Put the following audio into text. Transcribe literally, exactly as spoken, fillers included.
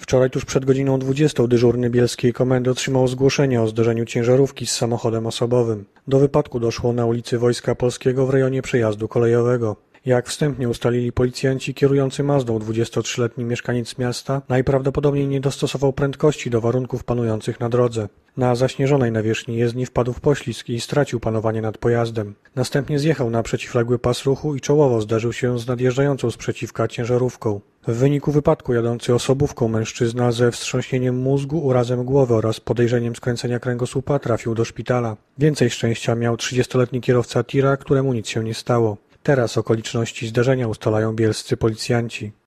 Wczoraj tuż przed godziną dwudziestą dyżurny bielskiej komendy otrzymał zgłoszenie o zderzeniu ciężarówki z samochodem osobowym. Do wypadku doszło na ulicy Wojska Polskiego w rejonie przejazdu kolejowego. Jak wstępnie ustalili policjanci, kierujący Mazdą dwudziestotrzyletni mieszkaniec miasta najprawdopodobniej nie dostosował prędkości do warunków panujących na drodze. Na zaśnieżonej nawierzchni jezdni wpadł w poślizg i stracił panowanie nad pojazdem. Następnie zjechał na przeciwległy pas ruchu i czołowo zderzył się z nadjeżdżającą sprzeciwka ciężarówką. W wyniku wypadku jadący osobówką mężczyzna ze wstrząśnieniem mózgu, urazem głowy oraz podejrzeniem skręcenia kręgosłupa trafił do szpitala. Więcej szczęścia miał trzydziestoletni kierowca tira, któremu nic się nie stało. Teraz okoliczności zdarzenia ustalają bielscy policjanci.